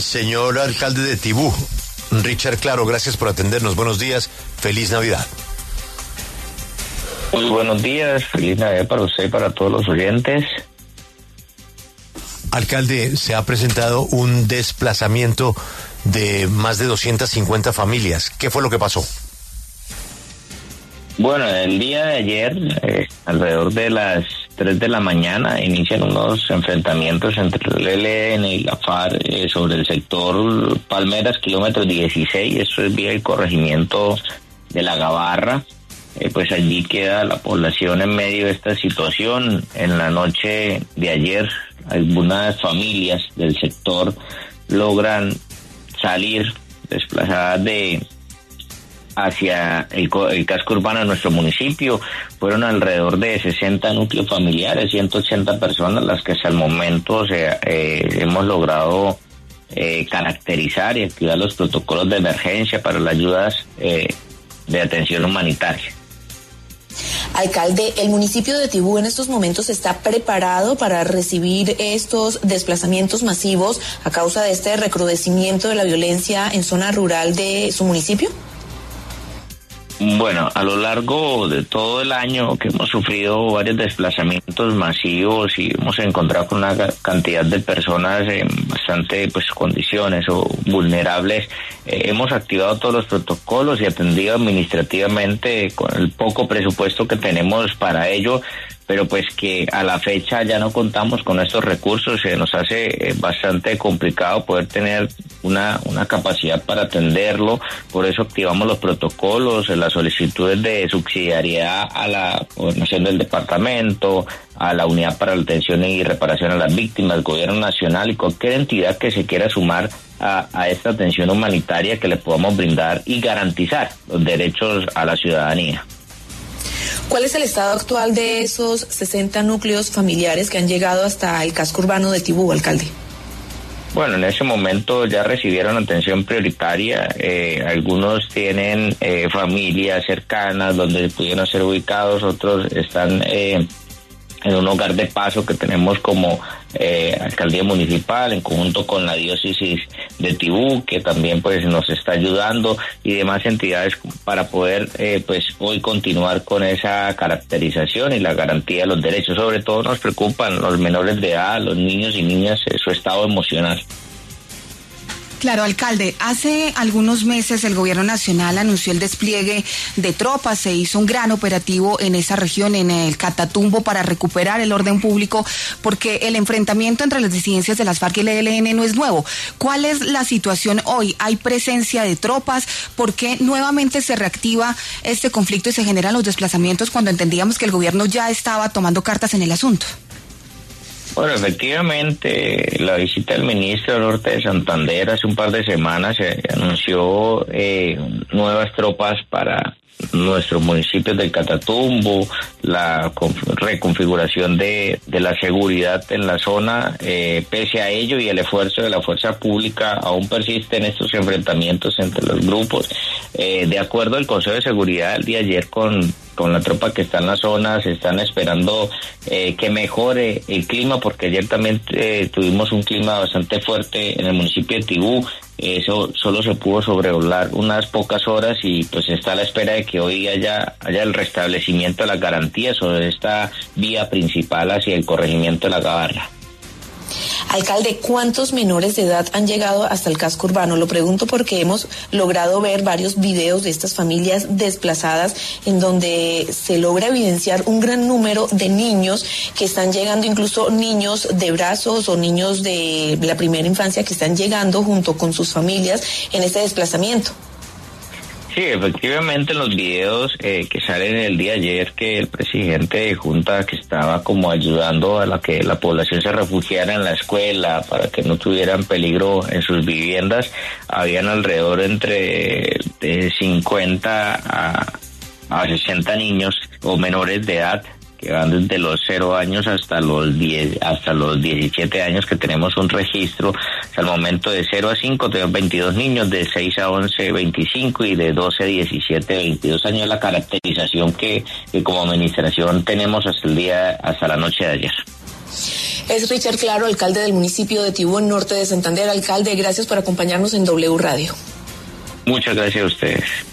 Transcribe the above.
Señor alcalde de Tibú, Richard Claro, gracias por atendernos. Buenos días, feliz Navidad. Muy buenos días, feliz Navidad para usted y para todos los oyentes. Alcalde, se ha presentado un desplazamiento de más de 250 familias. ¿Qué fue lo que pasó? Bueno, el día de ayer, alrededor de las 3 de la mañana, inician unos enfrentamientos entre el ELN y la FARC sobre el sector Palmeras, kilómetro 16, esto es vía el corregimiento de La Gabarra. Pues allí queda la población en medio de esta situación. En la noche de ayer, algunas familias del sector logran salir desplazadas hacia el casco urbano de nuestro municipio. Fueron alrededor de 60 núcleos familiares, 180 personas las que hasta el momento hemos logrado caracterizar y activar los protocolos de emergencia para las ayudas de atención humanitaria. Alcalde, ¿el municipio de Tibú en estos momentos está preparado para recibir estos desplazamientos masivos a causa de este recrudecimiento de la violencia en zona rural de su municipio? Bueno, a lo largo de todo el año que hemos sufrido varios desplazamientos masivos y hemos encontrado con una cantidad de personas en bastante condiciones o vulnerables, hemos activado todos los protocolos y atendido administrativamente con el poco presupuesto que tenemos para ello, pero pues que a la fecha ya no contamos con estos recursos. Se nos hace bastante complicado poder tener una capacidad para atenderlo. Por eso activamos los protocolos, las solicitudes de subsidiariedad a la gobernación del departamento, a la Unidad para la Atención y Reparación a las Víctimas, Gobierno Nacional y cualquier entidad que se quiera sumar a esta atención humanitaria que le podamos brindar y garantizar los derechos a la ciudadanía. ¿Cuál es el estado actual de esos 60 núcleos familiares que han llegado hasta el casco urbano de Tibú, alcalde? Bueno, en ese momento ya recibieron atención prioritaria. Algunos tienen familias cercanas donde pudieron ser ubicados, otros están en un hogar de paso que tenemos como alcaldía municipal en conjunto con la diócesis de Tibú, que también pues nos está ayudando, y demás entidades para poder hoy continuar con esa caracterización y la garantía de los derechos. Sobre todo nos preocupan los menores de edad, los niños y niñas, su estado emocional. Claro, alcalde, hace algunos meses el gobierno nacional anunció el despliegue de tropas, se hizo un gran operativo en esa región, en el Catatumbo, para recuperar el orden público, porque el enfrentamiento entre las disidencias de las FARC y el ELN no es nuevo. ¿Cuál es la situación hoy? ¿Hay presencia de tropas? ¿Por qué nuevamente se reactiva este conflicto y se generan los desplazamientos cuando entendíamos que el gobierno ya estaba tomando cartas en el asunto? Bueno, efectivamente, la visita del ministro del Norte de Santander hace un par de semanas se anunció nuevas tropas para nuestros municipios del Catatumbo, la reconfiguración de la seguridad en la zona. Pese a ello y el esfuerzo de la fuerza pública, aún persisten estos enfrentamientos entre los grupos. De acuerdo al Consejo de Seguridad el día de ayer con la tropa que está en la zona, se están esperando que mejore el clima, porque ayer también tuvimos un clima bastante fuerte en el municipio de Tibú. Eso solo se pudo sobrevolar unas pocas horas y pues está a la espera de que hoy haya el restablecimiento de las garantías sobre esta vía principal hacia el corregimiento de La Gabarra. Alcalde, ¿cuántos menores de edad han llegado hasta el casco urbano? Lo pregunto porque hemos logrado ver varios videos de estas familias desplazadas en donde se logra evidenciar un gran número de niños que están llegando, incluso niños de brazos o niños de la primera infancia que están llegando junto con sus familias en este desplazamiento. Sí, efectivamente, en los videos que salen el día de ayer, que el presidente de Junta, que estaba como ayudando a que la población se refugiara en la escuela para que no tuvieran peligro en sus viviendas, habían alrededor entre de 50 a 60 niños o menores de edad que van desde los 0 años hasta los 17 años, que tenemos un registro. Hasta el momento de 0 a 5 tenemos 22 niños, de 6 a 11, 25 y de 12 a 17, 22 años, la caracterización que como administración tenemos hasta la noche de ayer. Es Richard Claro, alcalde del municipio de Tibón, norte de Santander. Alcalde, gracias por acompañarnos en W Radio. Muchas gracias a ustedes.